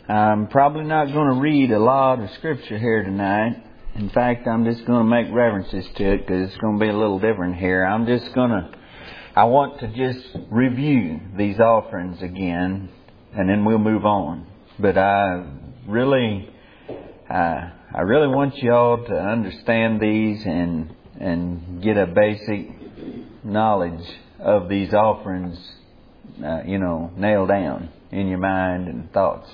I'm probably not going to read a lot of Scripture here tonight. In fact, I'm just going to make references to it because it's going to be a little different here. I want to just review these offerings again, and then we'll move on. But I really want you all to understand these and get a basic knowledge of these offerings, nailed down in your mind and thoughts.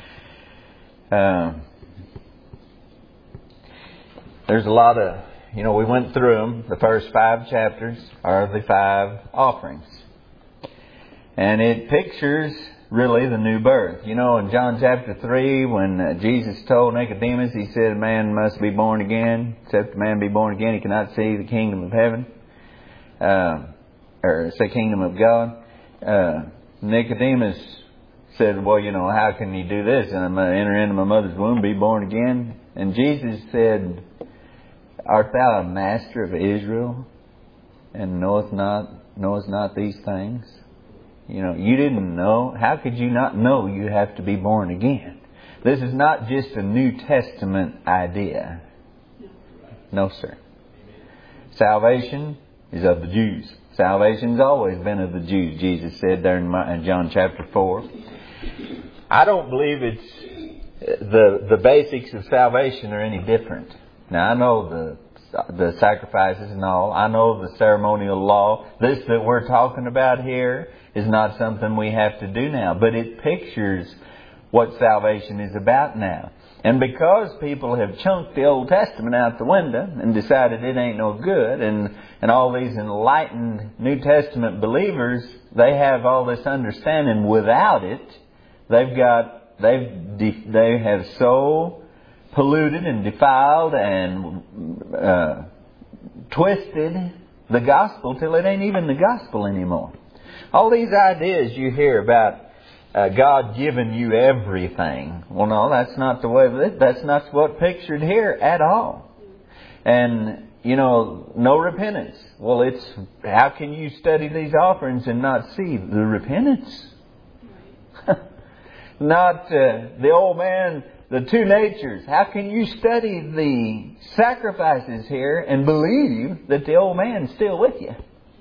There's a lot of, we went through them. The first 5 chapters are the 5 offerings. And it pictures really the new birth. In John chapter 3, when Jesus told Nicodemus, He said, a man must be born again. Except a man be born again, he cannot see the kingdom of heaven. Or say kingdom of God. Nicodemus said, well, how can you do this? And I'm going to enter into my mother's womb, be born again. And Jesus said, art thou a master of Israel, and knowest not these things? You didn't know. How could you not know you have to be born again? This is not just a New Testament idea. No, sir. Salvation is of the Jews. Salvation's always been of the Jews, Jesus said there in John chapter 4. I don't believe it's the basics of salvation are any different. Now, I know the sacrifices and all. I know the ceremonial law. This that we're talking about here is not something we have to do now. But it pictures what salvation is about now. And because people have chunked the Old Testament out the window and decided it ain't no good, and all these enlightened New Testament believers, they have all this understanding without it. They have so polluted and defiled and twisted the gospel till it ain't even the gospel anymore. All these ideas you hear about God giving you everything. Well, no, that's not the way. That's not what's pictured here at all. And, no repentance. Well, it's how can you study these offerings and not see the repentance? Not the old man, the 2 natures. How can you study the sacrifices here and believe that the old man's still with you?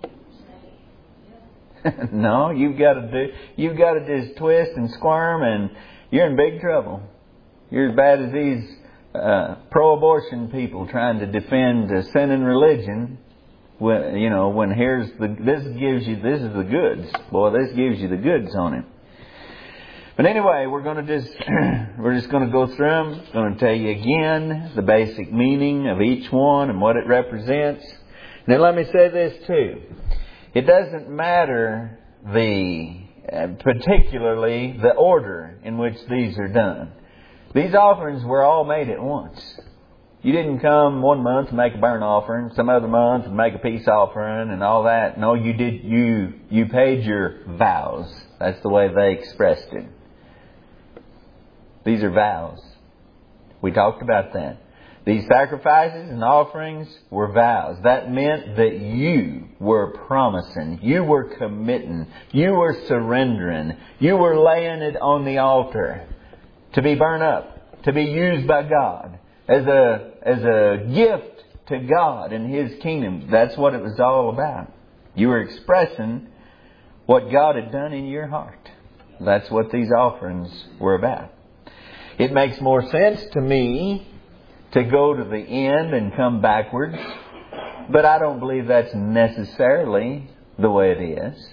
No, you've got to just twist and squirm, and you're in big trouble. You're as bad as these pro-abortion people trying to defend sin and religion. When this is the goods. Boy, this gives you the goods on it. But anyway, we're just going to go through them. I'm going to tell you again the basic meaning of each one and what it represents. And then let me say this too. It doesn't matter particularly the order in which these are done. These offerings were all made at once. You didn't come one month and make a burnt offering, some other month and make a peace offering and all that. No, you did. You paid your vows. That's the way they expressed it. These are vows. We talked about that. These sacrifices and offerings were vows. That meant that you were promising, you were committing, you were surrendering, you were laying it on the altar to be burned up, to be used by God as a gift to God and His kingdom. That's what it was all about. You were expressing what God had done in your heart. That's what these offerings were about. It makes more sense to me to go to the end and come backwards. But I don't believe that's necessarily the way it is.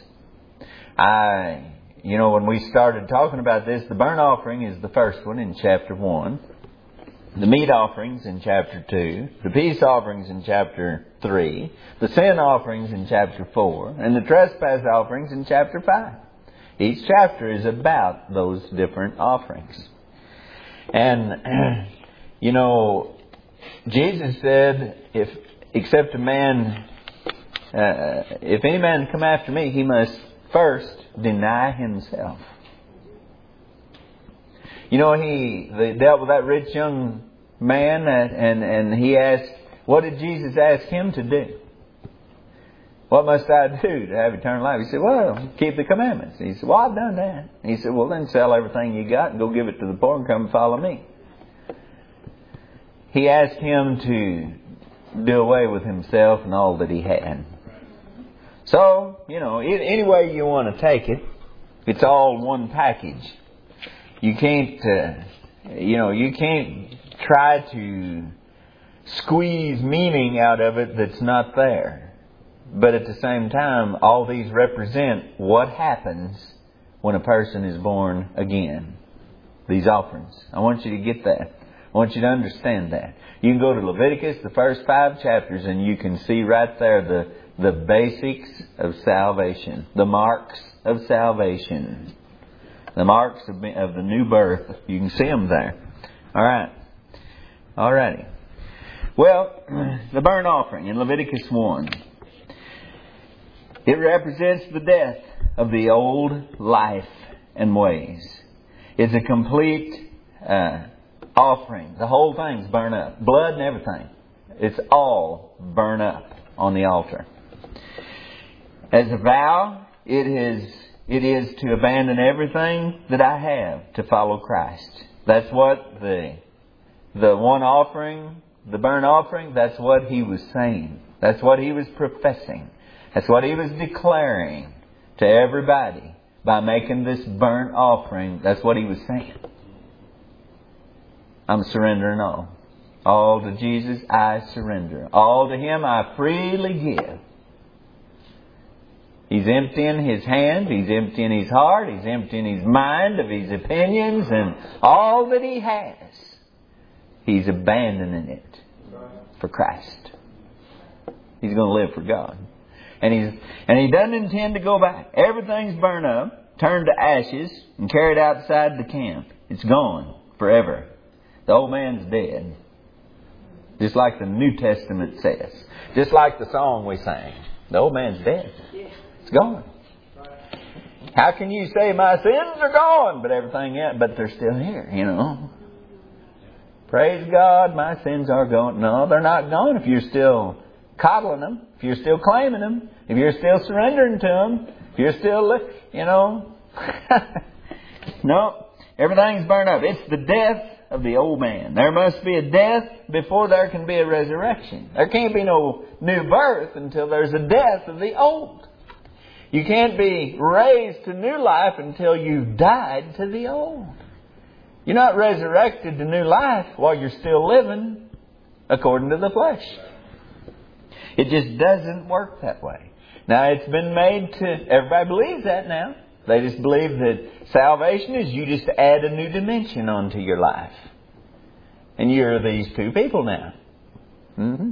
When we started talking about this, the burnt offering is the first one in chapter 1. The meat offerings in chapter 2. The peace offerings in chapter 3. The sin offerings in chapter 4. And the trespass offerings in chapter 5. Each chapter is about those different offerings. And, Jesus said, if any man come after me, he must first deny himself. He dealt with that rich young man and he asked, what did Jesus ask him to do? What must I do to have eternal life? He said, well, keep the commandments. He said, well, I've done that. He said, well, then sell everything you got and go give it to the poor and come and follow me. He asked him to do away with himself and all that he had. So, any way you want to take it, it's all one package. You can't, you can't try to squeeze meaning out of it that's not there. But at the same time, all these represent what happens when a person is born again. These offerings. I want you to get that. I want you to understand that. You can go to Leviticus, the first 5 chapters, and you can see right there the basics of salvation. The marks of salvation. The marks of the new birth. You can see them there. All right. Alrighty. Well, the burnt offering in Leviticus 1. It represents the death of the old life and ways. It's a complete offering. The whole thing's burnt up. Blood and everything. It's all burnt up on the altar. As a vow, it is to abandon everything that I have to follow Christ. That's what the one offering, the burnt offering, that's what he was saying. That's what he was professing. That's what he was declaring to everybody by making this burnt offering. That's what he was saying. I'm surrendering all. All to Jesus I surrender. All to Him I freely give. He's emptying His hand. He's emptying His heart. He's emptying His mind of His opinions and all that He has. He's abandoning it for Christ. He's going to live for God. And he doesn't intend to go back. Everything's burned up, turned to ashes, and carried outside the camp. It's gone forever. The old man's dead. Just like the New Testament says. Just like the song we sang. The old man's dead. It's gone. How can you say my sins are gone, but they're still here, Praise God, my sins are gone. No, they're not gone if you're still coddling them, if you're still claiming them, if you're still surrendering to them, if you're still, No, everything's burned up. It's the death of the old man. There must be a death before there can be a resurrection. There can't be no new birth until there's a death of the old. You can't be raised to new life until you've died to the old. You're not resurrected to new life while you're still living according to the flesh. It just doesn't work that way. Now, it's been made to... Everybody believes that now. They just believe that salvation is you just add a new dimension onto your life. And you're these two people now. Mm-hmm.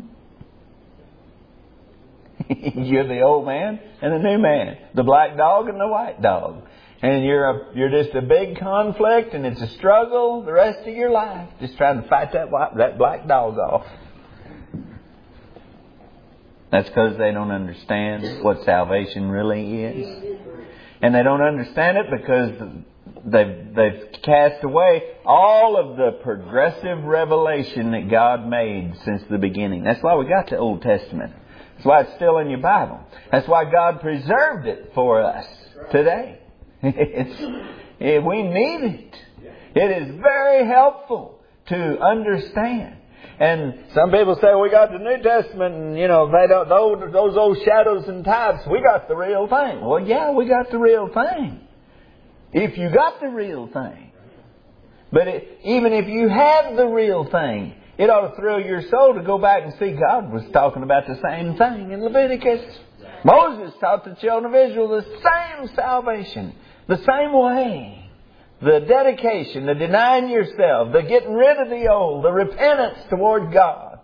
You're the old man and the new man. The black dog and the white dog. And you're just a big conflict, and it's a struggle the rest of your life. Just trying to fight that black dog off. That's because they don't understand what salvation really is. And they don't understand it because they've cast away all of the progressive revelation that God made since the beginning. That's why we got the Old Testament. That's why it's still in your Bible. That's why God preserved it for us today. We need it. It is very helpful to understand. And some people say, we got the New Testament and, they don't, those old shadows and types, we got the real thing. Well, yeah, we got the real thing. If you got the real thing. But even if you have the real thing, it ought to thrill your soul to go back and see God was talking about the same thing in Leviticus. Moses taught the children of Israel the same salvation, the same way. The dedication, the denying yourself, the getting rid of the old, the repentance toward God.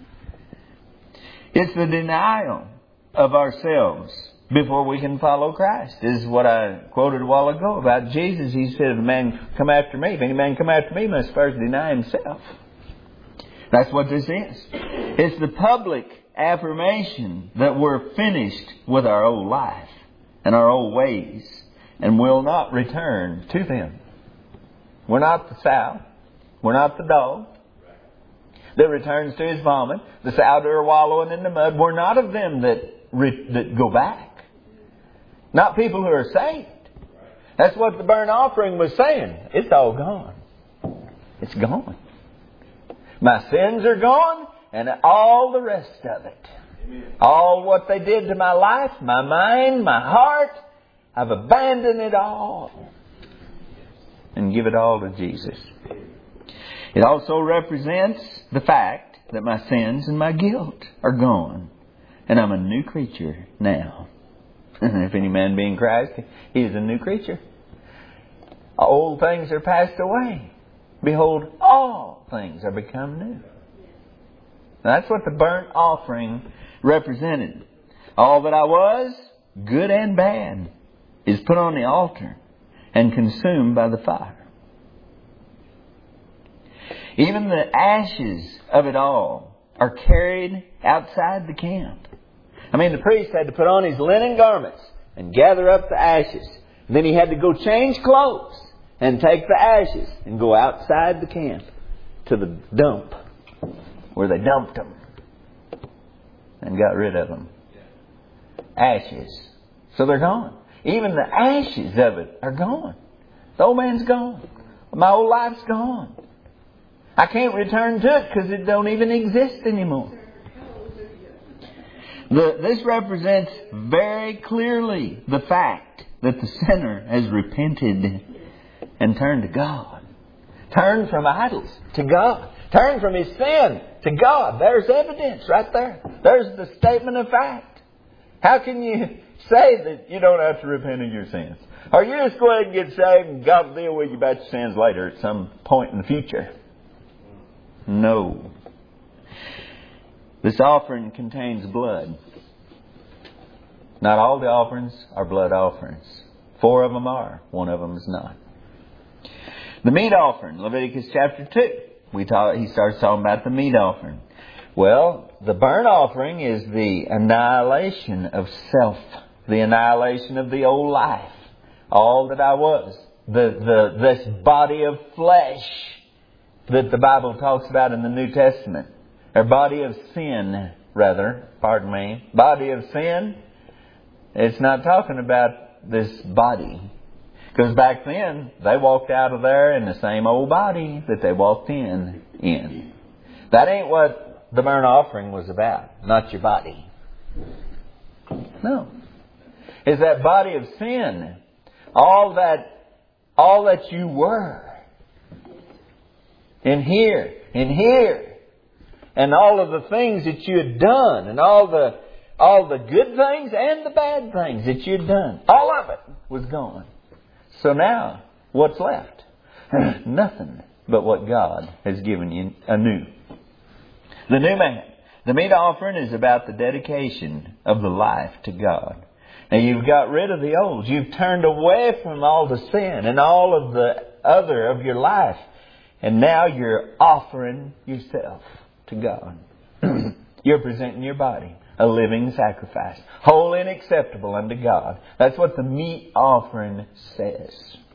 It's the denial of ourselves before we can follow Christ. This is what I quoted a while ago about Jesus. He said, if a man come after me, if any man come after me, must first deny himself. That's what this is. It's the public affirmation that we're finished with our old life and our old ways and will not return to them. We're not the sow. We're not the dog that returns to his vomit. The sow that are wallowing in the mud. We're not of them that that go back. Not people who are saved. That's what the burnt offering was saying. It's all gone. It's gone. My sins are gone, and all the rest of it. All what they did to my life, my mind, my heart, I've abandoned it all and give it all to Jesus. It also represents the fact that my sins and my guilt are gone, and I'm a new creature now. If any man be in Christ, he is a new creature. Old things are passed away. Behold, all things are become new. Now, that's what the burnt offering represented. All that I was, good and bad, is put on the altar and consumed by the fire. Even the ashes of it all are carried outside the camp. I mean, the priest had to put on his linen garments and gather up the ashes. Then he had to go change clothes and take the ashes and go outside the camp to the dump where they dumped them and got rid of them. Ashes. So they're gone. Even the ashes of it are gone. The old man's gone. My old life's gone. I can't return to it because it don't even exist anymore. This represents very clearly the fact that the sinner has repented and turned to God. Turned from idols to God. Turned from his sin to God. There's evidence right there. There's the statement of fact. How can you say that you don't have to repent of your sins? Or you just go ahead and get saved and God will deal with you about your sins later at some point in the future? No. This offering contains blood. Not all the offerings are blood offerings. 4 of them are. 1 of them is not. The meat offering, Leviticus chapter 2. He starts talking about the meat offering. Well, the burnt offering is the annihilation of self. The annihilation of the old life. All that I was. This body of flesh that the Bible talks about in the New Testament. Or body of sin, rather. Pardon me. Body of sin. It's not talking about this body. Because back then, they walked out of there in the same old body that they walked in. That ain't what the burnt offering was about. Not your body. No. It's that body of sin. All that you were. In here. And all of the things that you had done. And all the good things and the bad things that you had done. All of it was gone. So now, what's left? Nothing but what God has given you anew. The new man. The meat offering is about the dedication of the life to God. Now you've got rid of the old. You've turned away from all the sin and all of the other of your life. And now you're offering yourself to God. You're presenting your body a living sacrifice, holy and acceptable unto God. That's what the meat offering says.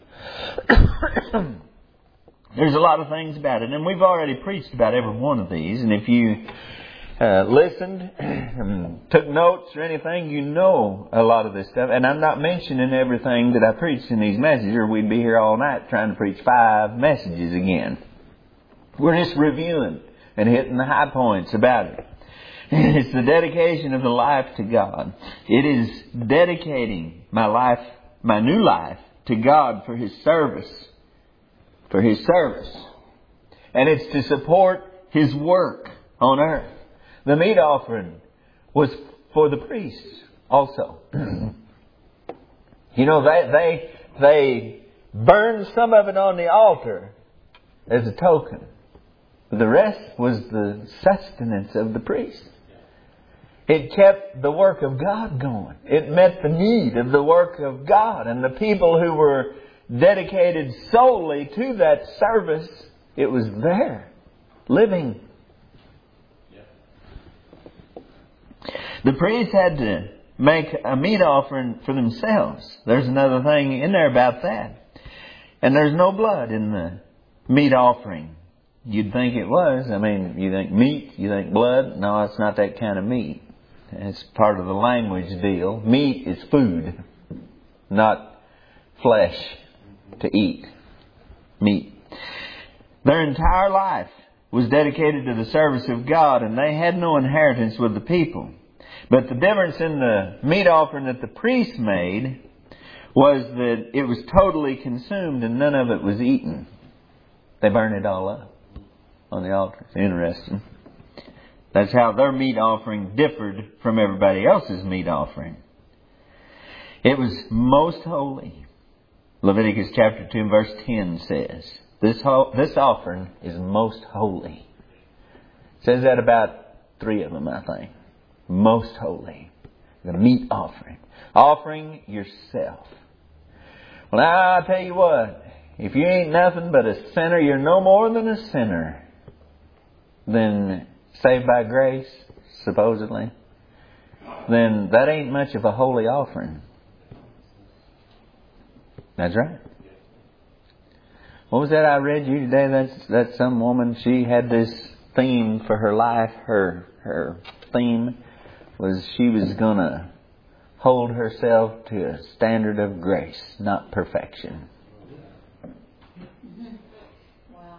There's a lot of things about it, and we've already preached about every one of these. And if you listened and took notes or anything, you know a lot of this stuff. And I'm not mentioning everything that I preached in these messages, or we'd be here all night trying to preach 5 messages again. We're just reviewing and hitting the high points about it. It's the dedication of the life to God. It is dedicating my life, my new life, to God for His service. For His service. And it's to support His work on earth. The meat offering was for the priests also. You know, they burned some of it on the altar as a token. But the rest was the sustenance of the priests. It kept the work of God going. It met the need of the work of God. And the people who were dedicated solely to that service, it was there, living. The priests had to make a meat offering for themselves. There's another thing in there about that. And there's no blood in the meat offering. You'd think it was. I mean, you think meat, you think blood. No, it's not that kind of meat. It's part of the language deal. Meat is food, not flesh to eat. Meat. Their entire life was dedicated to the service of God, and they had no inheritance with the people. But the difference in the meat offering that the priest made was that it was totally consumed and none of it was eaten. They burned it all up on the altar. It's interesting. That's how their meat offering differed from everybody else's meat offering. It was most holy. Leviticus chapter 2 and verse 10 says, this offering is most holy. It says that about 3 of them, I think. Most holy. The meat offering. Offering yourself. Well, now I'll tell you what. If you ain't nothing but a sinner, you're no more than a sinner. Then saved by grace, supposedly. Then that ain't much of a holy offering. That's right. What was that I read you today? That's some woman. She had this theme for her life. Her theme was she was going to hold herself to a standard of grace, not perfection. Wow.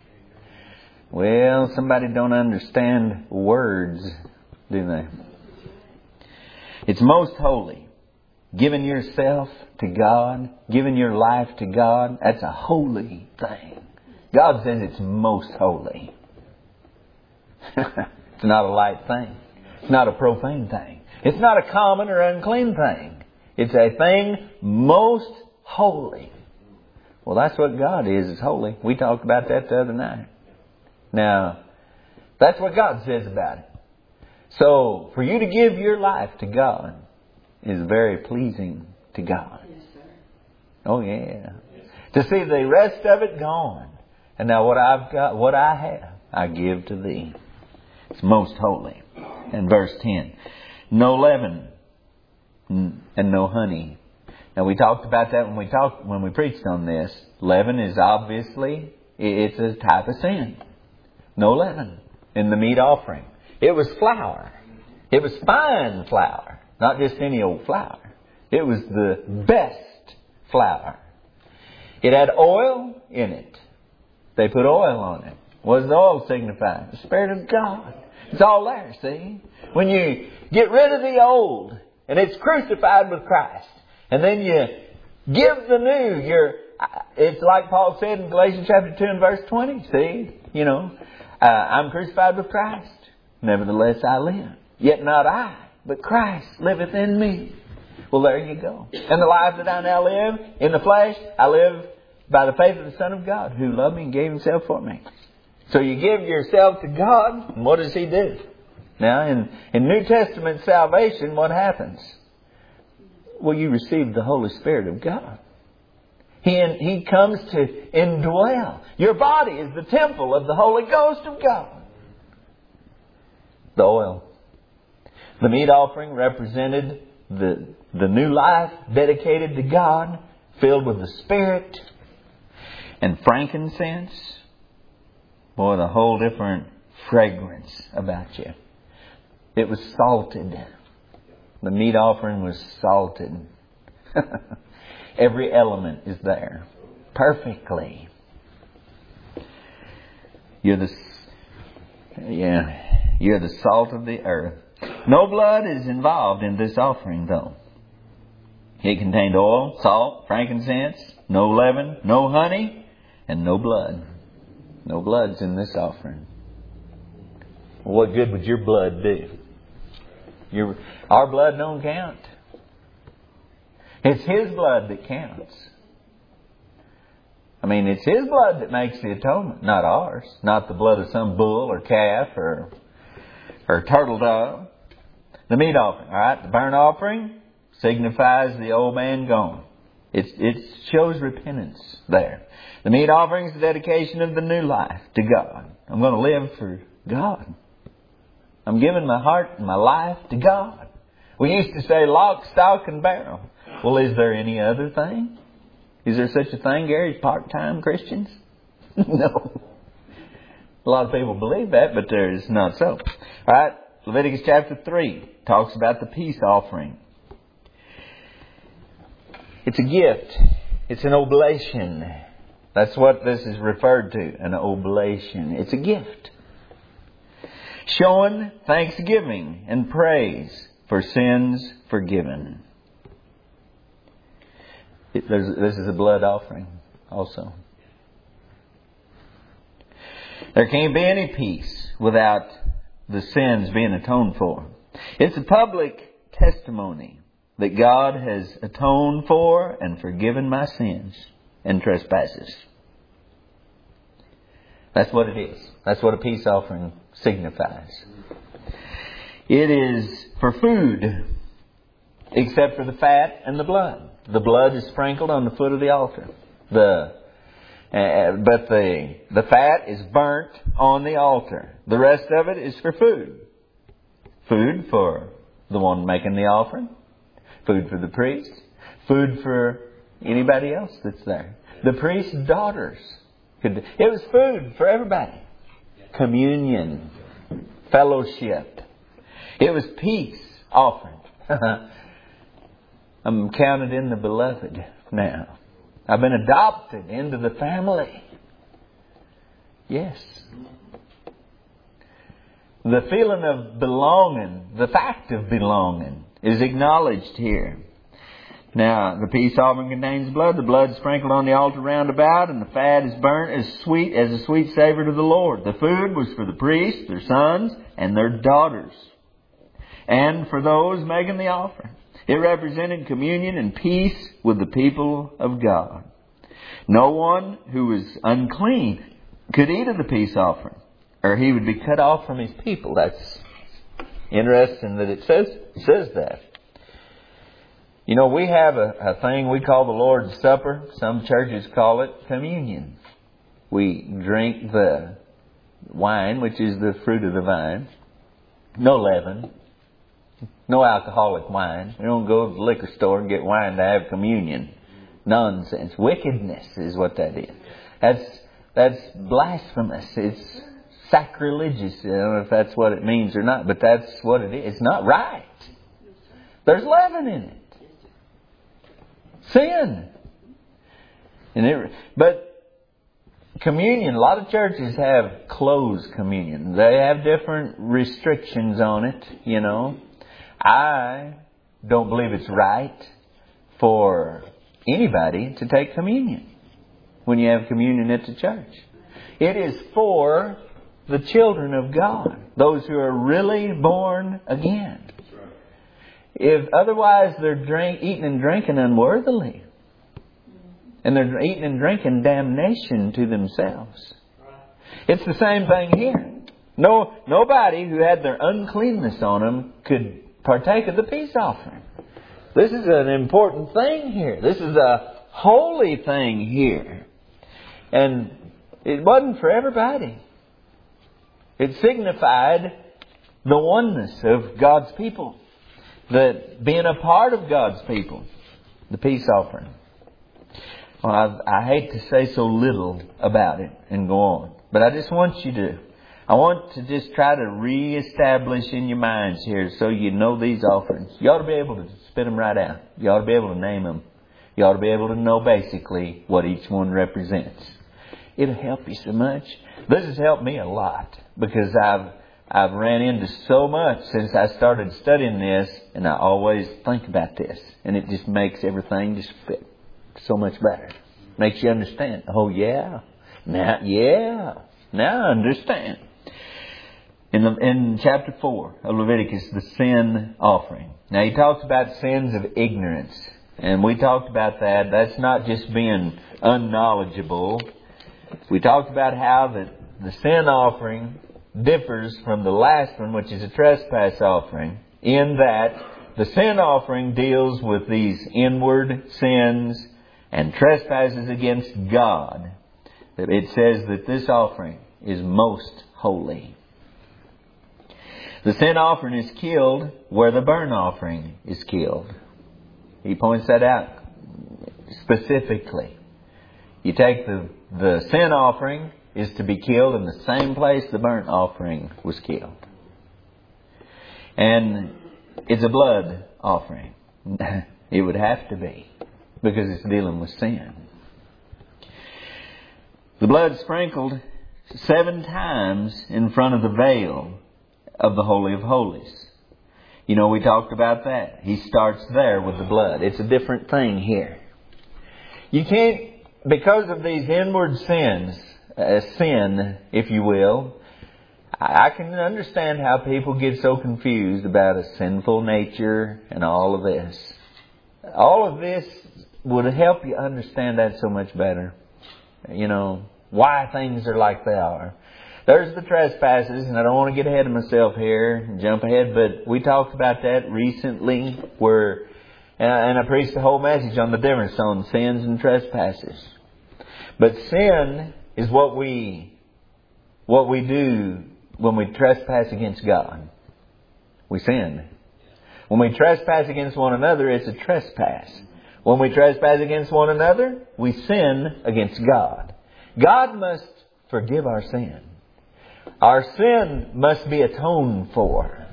Well, somebody don't understand words, do they? It's most holy. Giving yourself to God, giving your life to God, that's a holy thing. God says it's most holy. It's not a light thing. It's not a profane thing. It's not a common or unclean thing. It's a thing most holy. Well, that's what God is holy. We talked about that the other night. Now, that's what God says about it. So, for you to give your life to God is very pleasing to God. Yes, sir. Oh, yeah. To see the rest of it gone. And now what I've got, what I have, I give to thee. It's most holy. And verse 10. No leaven and no honey. Now we talked about that when we preached on this. Leaven is obviously, it's a type of sin. No leaven in the meat offering. It was flour. It was fine flour. Not just any old flour. It was the best flour. It had oil in it. They put oil on it. What does the oil signify? The Spirit of God. It's all there, see? When you get rid of the old and it's crucified with Christ, and then you give the new, it's like Paul said in Galatians chapter 2 and verse 20. See? I'm crucified with Christ. Nevertheless I live. Yet not I, but Christ liveth in me. Well, there you go. And the life that I now live in the flesh, I live by the faith of the Son of God, who loved me and gave Himself for me. So you give yourself to God, and what does He do? Now, in New Testament salvation, what happens? Well, you receive the Holy Spirit of God. He comes to indwell. Your body is the temple of the Holy Ghost of God. The oil. The meat offering represented the new life dedicated to God, filled with the Spirit and frankincense. Boy, the whole different fragrance about you. It was salted. The meat offering was salted. Every element is there. Perfectly. You're the salt of the earth. No blood is involved in this offering, though. It contained oil, salt, frankincense, no leaven, no honey, and no blood. No blood's in this offering. Well, what good would your blood do? Our blood don't count. It's His blood that counts. I mean, it's His blood that makes the atonement, not ours. Not the blood of some bull or calf or turtle dove. The meat offering, all right? The burnt offering signifies the old man gone. It shows repentance there. The meat offering is the dedication of the new life to God. I'm going to live for God. I'm giving my heart and my life to God. We used to say lock, stock, and barrel. Well, is there any other thing? Is there such a thing, Gary, as part-time Christians? No. A lot of people believe that, but there is not so. All right. Leviticus chapter 3 talks about the peace offering. It's a gift. It's an oblation. That's what this is referred to, an oblation. It's a gift. Showing thanksgiving and praise for sins forgiven. This is a blood offering also. There can't be any peace without the sins being atoned for. It's a public testimony that God has atoned for and forgiven my sins and trespasses. That's what it is. That's what a peace offering signifies. It is for food, except for the fat and the blood. The blood is sprinkled on the foot of the altar. But the fat is burnt on the altar. The rest of it is for food. Food for the one making the offering. Food for the priest. Food for anybody else that's there. The priest's daughters. It was food for everybody. Communion. Fellowship. It was peace offering. I'm counted in the beloved now. I've been adopted into the family. Yes. The feeling of belonging, the fact of belonging, is acknowledged here. Now, the peace offering contains blood. The blood is sprinkled on the altar round about, and the fat is burnt as a sweet savor to the Lord. The food was for the priests, their sons, and their daughters, and for those making the offering. It represented communion and peace with the people of God. No one who was unclean could eat of the peace offering, or he would be cut off from his people. That's interesting that it says that. You know, we have a thing we call the Lord's Supper. Some churches call it communion. We drink the wine, which is the fruit of the vine. No leaven. No alcoholic wine. We don't go to the liquor store and get wine to have communion. Nonsense. Wickedness is what that is. That's blasphemous. It's sacrilegious. I don't know if that's what it means or not, but that's what it is. It's not right. There's leaven in it. Sin. But communion, a lot of churches have closed communion. They have different restrictions on it, you know. I don't believe it's right for anybody to take communion when you have communion at the church. It is for the children of God, those who are really born again. If otherwise they're eating and drinking unworthily, and they're eating and drinking damnation to themselves. It's the same thing here. Nobody who had their uncleanness on them could partake of the peace offering. This is an important thing here. This is a holy thing here. And it wasn't for everybody. It signified the oneness of God's people. That being a part of God's people. The peace offering. Well, I hate to say so little about it and go on. But I just want I want to just try to reestablish in your minds here so you know these offerings. You ought to be able to spit them right out. You ought to be able to name them. You ought to be able to know basically what each one represents. It'll help you so much. This has helped me a lot because I've ran into so much since I started studying this, and I always think about this. And it just makes everything just fit so much better. Makes you understand. Oh, yeah. Now I understand. In chapter 4 of Leviticus, the sin offering. Now he talks about sins of ignorance. And we talked about that. That's not just being unknowledgeable. We talked about how the sin offering differs from the last one, which is a trespass offering, in that the sin offering deals with these inward sins and trespasses against God. It says that this offering is most holy. The sin offering is killed where the burnt offering is killed. He points that out specifically. You take the sin offering is to be killed in the same place the burnt offering was killed. And it's a blood offering. It would have to be, because it's dealing with sin. The blood sprinkled 7 times in front of the veil of the Holy of Holies. You know, we talked about that. He starts there with the blood. It's a different thing here. You can't, because of these inward sins, sin, if you will, I can understand how people get so confused about a sinful nature and all of this. All of this would help you understand that so much better. You know, why things are like they are. There's the trespasses, and I don't want to get ahead of myself here and jump ahead, but we talked about that recently where, and I preached the whole message on the difference on sins and trespasses. But sin is what we do when we trespass against God. We sin. When we trespass against one another, it's a trespass. When we trespass against one another, we sin against God. God must forgive our sin. Our sin must be atoned for.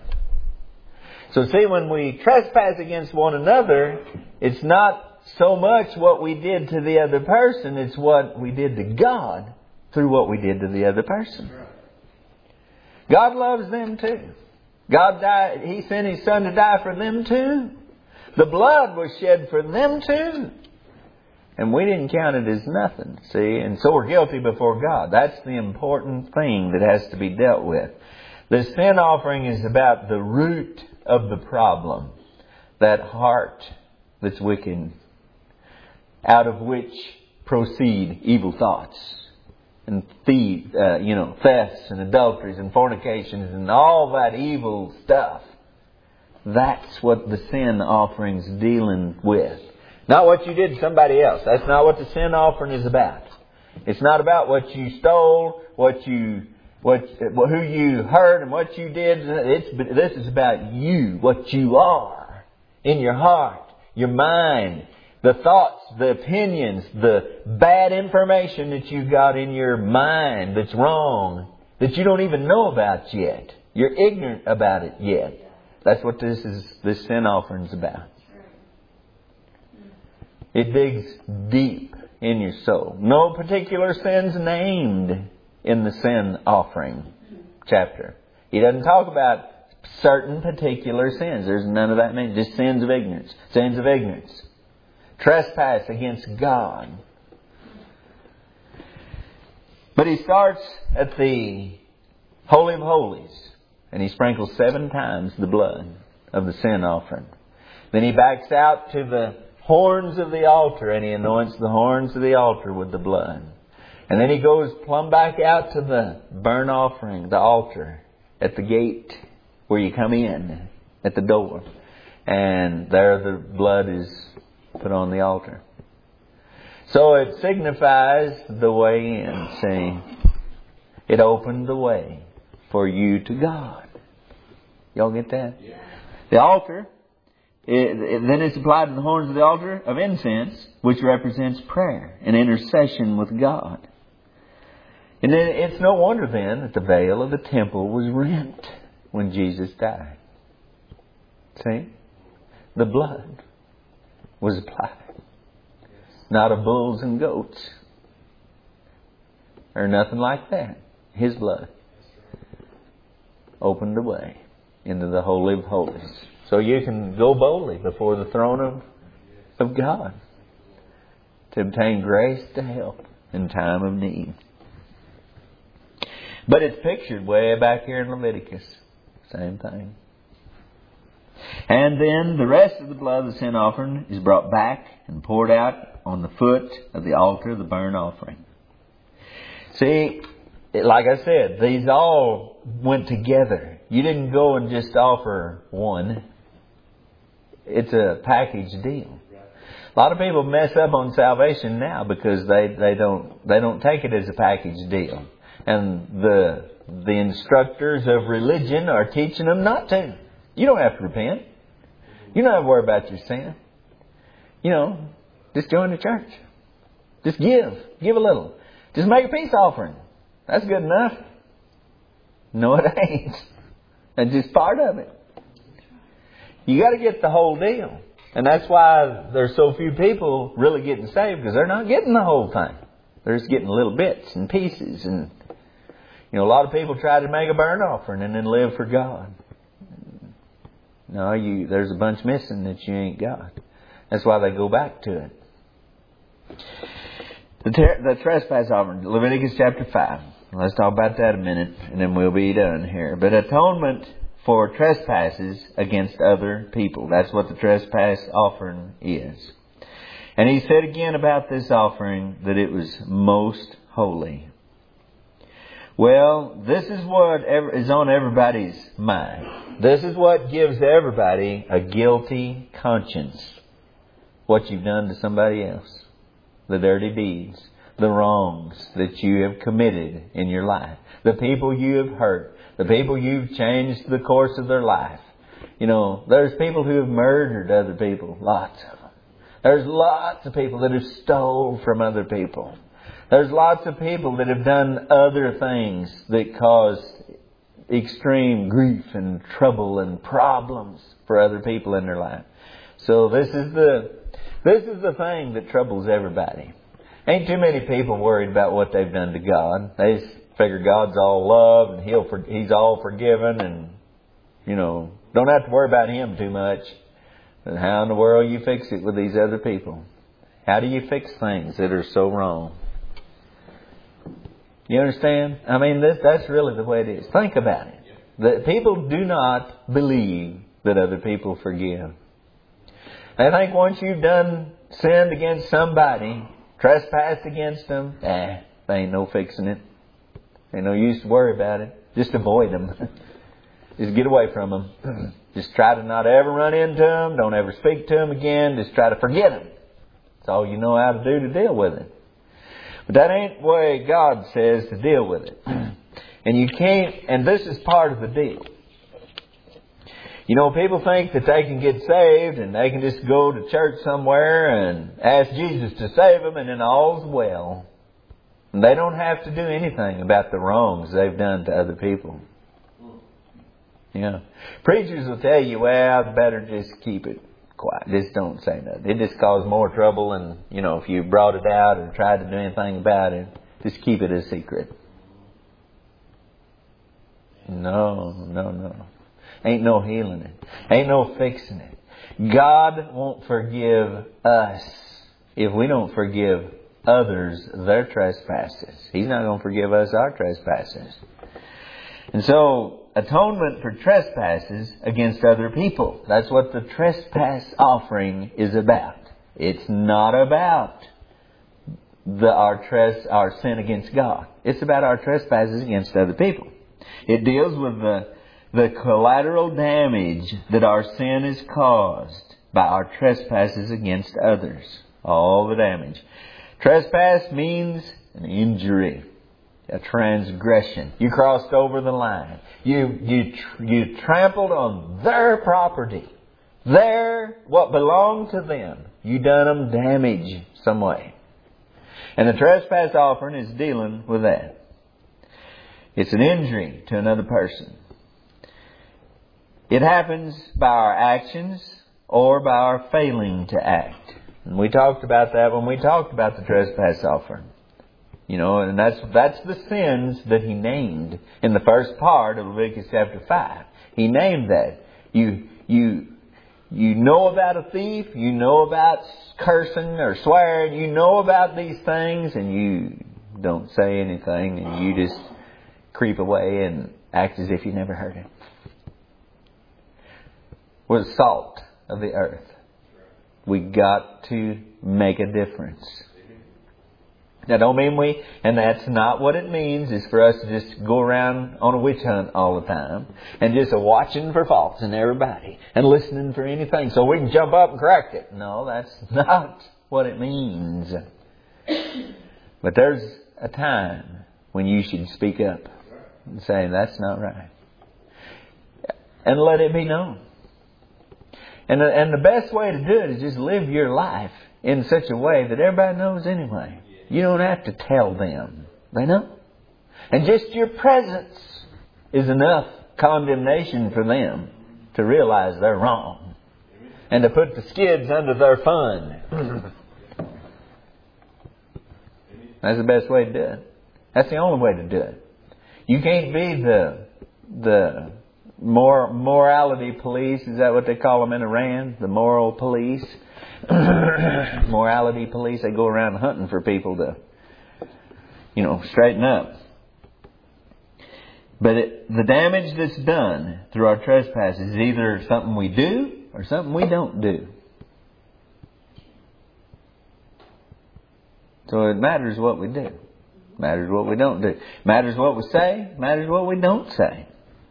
So see, when we trespass against one another, it's not so much what we did to the other person, it's what we did to God through what we did to the other person. God loves them too. God died. He sent His Son to die for them too. The blood was shed for them too. And we didn't count it as nothing, see? And so we're guilty before God. That's the important thing that has to be dealt with. The sin offering is about the root of the problem. That heart that's wicked, out of which proceed evil thoughts. And thefts and adulteries and fornications and all that evil stuff. That's what the sin offering's dealing with. Not what you did to somebody else. That's not what the sin offering is about. It's not about what you stole, who you hurt and what you did. This is about you, what you are in your heart, your mind, the thoughts, the opinions, the bad information that you've got in your mind that's wrong, that you don't even know about yet. You're ignorant about it yet. That's what this sin offering's about. It digs deep in your soul. No particular sins named in the sin offering chapter. He doesn't talk about certain particular sins. There's none of that mentioned. Just sins of ignorance. Sins of ignorance. Trespass against God. But he starts at the Holy of Holies. And he sprinkles 7 times the blood of the sin offering. Then he backs out to the horns of the altar, and he anoints the horns of the altar with the blood. And then he goes plumb back out to the burnt offering, the altar, at the gate where you come in, at the door. And there the blood is put on the altar. So it signifies the way in, see. It opened the way for you to God. Y'all get that? Yeah. The altar, then it's applied to the horns of the altar of incense, which represents prayer and intercession with God. And then it's no wonder then that the veil of the temple was rent when Jesus died. See? The blood was applied. Not of bulls and goats. Or nothing like that. His blood opened the way into the Holy of Holies. So you can go boldly before the throne of God to obtain grace to help in time of need. But it's pictured way back here in Leviticus. Same thing. And then the rest of the blood of the sin offering is brought back and poured out on the foot of the altar of the burnt offering. See, like I said, these all went together. You didn't go and just offer one. It's a package deal. A lot of people mess up on salvation now because they don't take it as a package deal. And the instructors of religion are teaching them not to. You don't have to repent. You don't have to worry about your sin. Just join the church. Just give. Give a little. Just make a peace offering. That's good enough. No, it ain't. That's just part of it. You got to get the whole deal. And that's why there's so few people really getting saved, because they're not getting the whole thing. They're just getting little bits and pieces. And, a lot of people try to make a burnt offering and then live for God. No, there's a bunch missing that you ain't got. That's why they go back to it. The trespass offering, Leviticus chapter 5. Let's talk about that a minute, and then we'll be done here. But atonement for trespasses against other people. That's what the trespass offering is. And he said again about this offering that it was most holy. Well, this is what is on everybody's mind. This is what gives everybody a guilty conscience. What you've done to somebody else. The dirty deeds. The wrongs that you have committed in your life. The people you have hurt. The people you've changed the course of their life. There's people who have murdered other people. Lots of them. There's lots of people that have stole from other people. There's lots of people that have done other things that cause extreme grief and trouble and problems for other people in their life. So this is the thing that troubles everybody. Ain't too many people worried about what they've done to God. They just figure God's all love and He's all forgiven and, don't have to worry about Him too much. But how in the world you fix it with these other people? How do you fix things that are so wrong? You understand? I mean, that's really the way it is. Think about it. That people do not believe that other people forgive. They think once you've sinned against somebody, trespassed against them, they ain't no fixing it. Ain't no use to worry about it. Just avoid them. Just get away from them. Just try to not ever run into them. Don't ever speak to them again. Just try to forget them. That's all you know how to do to deal with it. But that ain't the way God says to deal with it. And you can't, and this is part of the deal. People think that they can get saved and they can just go to church somewhere and ask Jesus to save them and then all's well. And they don't have to do anything about the wrongs they've done to other people. Preachers will tell you, well, better just keep it quiet. Just don't say nothing. It just causes more trouble, and, if you brought it out or tried to do anything about it, just keep it a secret. No. Ain't no healing it. Ain't no fixing it. God won't forgive us if we don't forgive others their trespasses. He's not going to forgive us our trespasses. And so, atonement for trespasses against other people. That's what the trespass offering is about. It's not about our sin against God. It's about our trespasses against other people. It deals with the collateral damage that our sin has caused by our trespasses against others. All the damage. Trespass means an injury. A transgression. You crossed over the line. You trampled on their property. What belonged to them. You done them damage some way. And the trespass offering is dealing with that. It's an injury to another person. It happens by our actions or by our failing to act. And we talked about that when we talked about the trespass offering. And that's the sins that He named in the first part of Leviticus chapter 5. He named that. You know about a thief, you know about cursing or swearing, you know about these things, and you don't say anything, and you just creep away and act as if you never heard it. We're the salt of the earth. We got to make a difference. Now don't mean and that's not what it means, is for us to just go around on a witch hunt all the time and just watching for faults in everybody and listening for anything so we can jump up and correct it. No, that's not what it means. But there's a time when you should speak up and say, that's not right. And let it be known. And the best way to do it is just live your life in such a way that everybody knows anyway. You don't have to tell them. They know. And just your presence is enough condemnation for them to realize they're wrong. and to put the skids under their fun. That's the best way to do it. That's the only way to do it. You can't be the morality police. Is that what they call them in Iran? The moral police? Morality police. They go around hunting for people to, straighten up. But the damage that's done through our trespasses is either something we do or something we don't do. So it matters what we do. Matters what we don't do. Matters what we say. Matters what we don't say.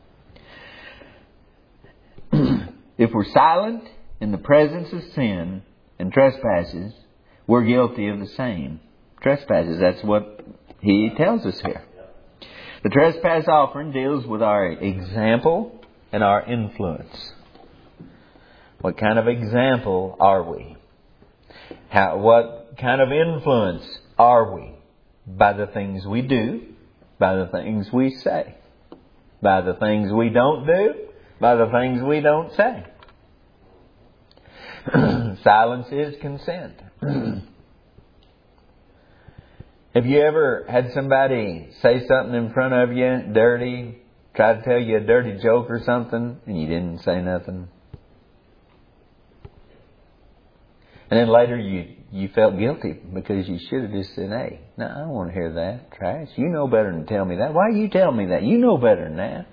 If we're silent in the presence of sin and trespasses, we're guilty of the same trespasses. That's what he tells us here. The trespass offering deals with our example and our influence. What kind of example are we? What kind of influence are we? By the things we do, by the things we say, by the things we don't do, by the things we don't say. Silence is consent. Have you ever had somebody say something in front of you, dirty, try to tell you a dirty joke or something, and you didn't say nothing? And then later you felt guilty because you should have just said, hey, no, I don't want to hear that. Trash. You know better than to tell me that. Why you tell me that? You know better than that.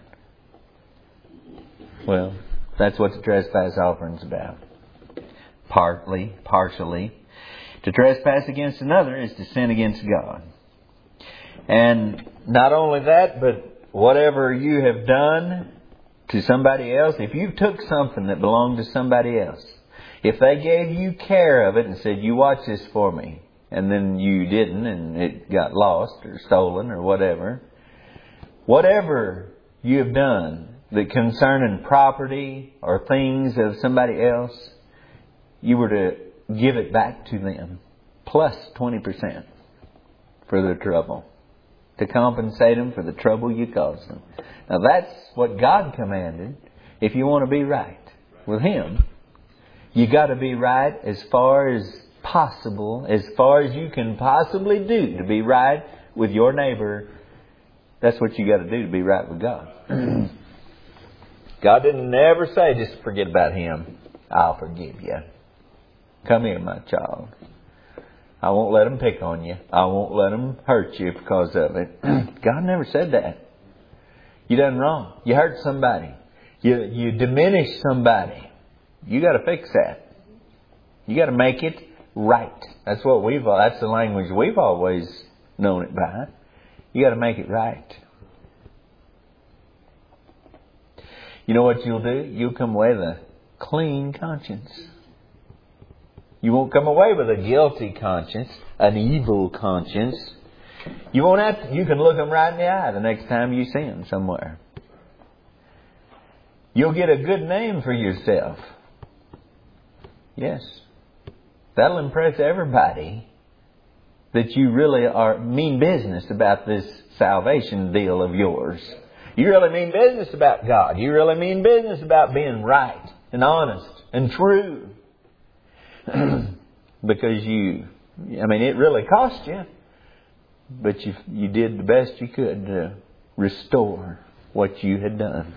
Well, that's what the trespass offering's about. Partially. To trespass against another is to sin against God. And not only that, but whatever you have done to somebody else, if you took something that belonged to somebody else, if they gave you care of it and said, you watch this for me, and then you didn't and it got lost or stolen or whatever you have done that concerning property or things of somebody else, you were to give it back to them plus 20% for their trouble, to compensate them for the trouble you caused them. Now that's what God commanded. If you want to be right with Him, you got to be right as far as possible, as far as you can possibly do to be right with your neighbor. That's what you got to do to be right with God. God didn't never say, just forget about him. I'll forgive you. Come here, my child. I won't let them pick on you. I won't let them hurt you because of it. God never said that. You done wrong. You hurt somebody. You diminish somebody. You got to fix that. You got to make it right. That's the language we've always known it by. You got to make it right. You know what you'll do? You'll come away with a clean conscience. You won't come away with a guilty conscience, an evil conscience. You won't have to. You can look them right in the eye the next time you see them somewhere. You'll get a good name for yourself. Yes. That'll impress everybody that you really mean business about this salvation deal of yours. You really mean business about God. You really mean business about being right and honest and true. Because it really cost you. But you did the best you could to restore what you had done.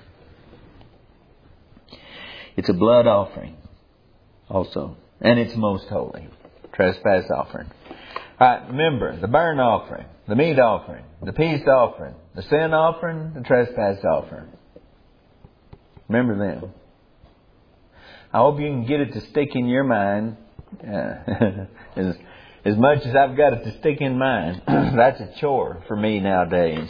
It's a blood offering also. And it's most holy. Trespass offering. Alright, remember, the burnt offering, the meat offering, the peace offering, the sin offering, the trespass offering. Remember them. I hope you can get it to stick in your mind as much as I've got it to stick in mine. That's a chore for me nowadays.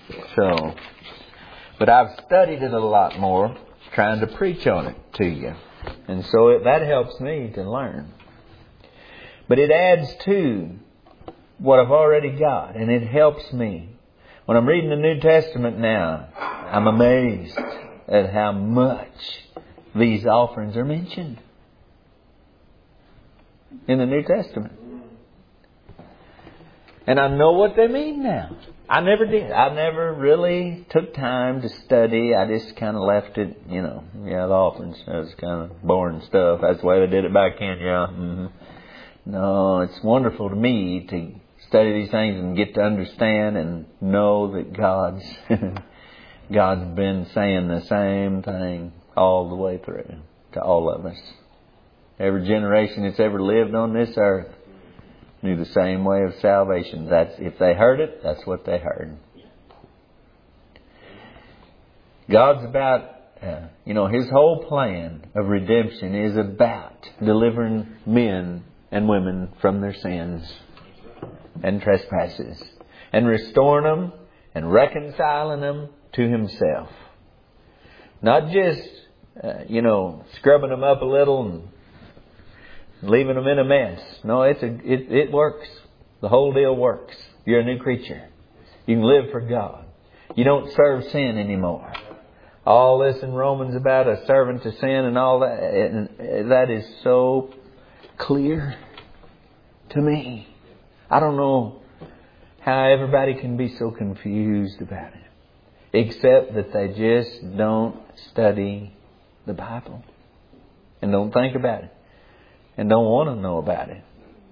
But I've studied it a lot more, trying to preach on it to you. And so that helps me to learn. But it adds to what I've already got. And it helps me. When I'm reading the New Testament now, I'm amazed at how much these offerings are mentioned in the New Testament. And I know what they mean now. I never did. I never really took time to study. I just kind of left it, the offerings. That was kind of boring stuff. That's the way they did it back then, yeah. Mm-hmm. No, it's wonderful to me to study these things and get to understand and know that God's been saying the same thing all the way through to all of us. Every generation that's ever lived on this earth knew the same way of salvation. If they heard it, that's what they heard. God's about, His whole plan of redemption is about delivering men and women from their sins and trespasses and restoring them and reconciling them to Himself. Not just, scrubbing them up a little and leaving them in a mess. No, it works. The whole deal works. You're a new creature. You can live for God. You don't serve sin anymore. All this in Romans about a servant to sin and all that, that is so clear to me. I don't know how everybody can be so confused about it, except that they just don't study the Bible and don't think about it and don't want to know about it.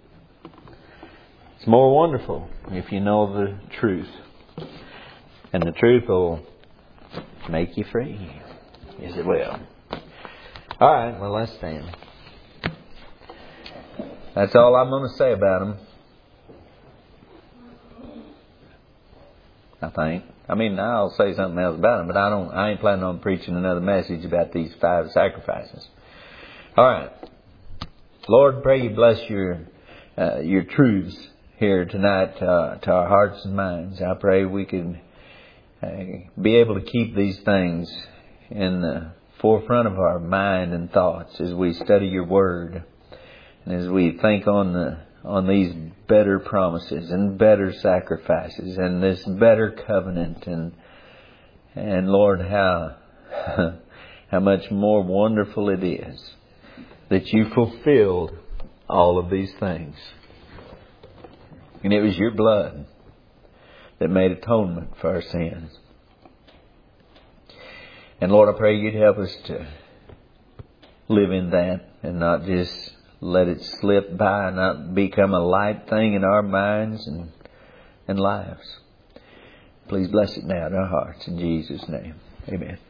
It's more wonderful if you know the truth. And the truth will make you free. Yes, it will. All right, well, let's stand. That's all I'm going to say about them. I think. I'll say something else about them, but I ain't planning on preaching another message about these 5 sacrifices. All right. Lord, pray you bless your truths here tonight to our hearts and minds. I pray we could be able to keep these things in the forefront of our mind and thoughts as we study your word and as we think on these better promises and better sacrifices and this better covenant and Lord, how much more wonderful it is that you fulfilled all of these things. And it was your blood that made atonement for our sins. And Lord, I pray you'd help us to live in that and not just let it slip by, not become a light thing in our minds and lives. Please bless it now in our hearts. In Jesus' name, amen.